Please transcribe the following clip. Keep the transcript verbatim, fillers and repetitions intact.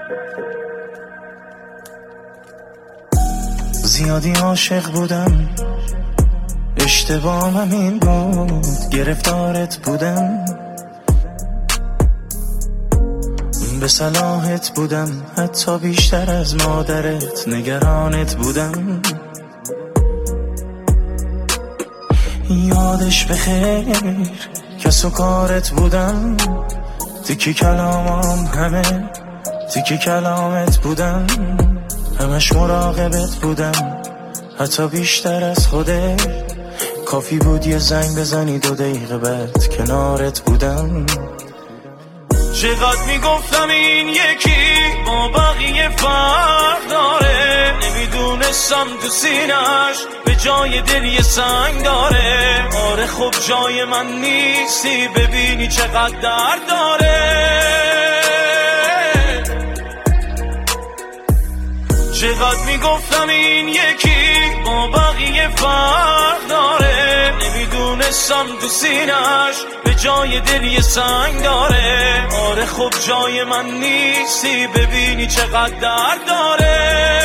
زیادی عاشق بودم، اشتباهم این بود، گرفتارت بودم، به صلاحت بودم، حتی بیشتر از مادرت نگرانت بودم. یادش بخیر کس و کارت بودم، تیکی کلامم همه تیکی کلامت بودم، همش مراقبت بودم، حتی بیشتر از خوده. کافی بود یه زنگ بزنی دو دقیقه بعد کنارت بودم. چقدر میگفتم این یکی با بقیه فرق داره، نمیدونستم تو سینش به جای دل یه سنگ داره. آره خب جای من نیستی، ببینی چقدر درد داره. چقدر میگفتم این یکی با بقیه فرق داره، نمیدونستم تو سینش به جای دل یه سنگ داره. آره خب جای من نیستی، ببینی چقدر درد داره.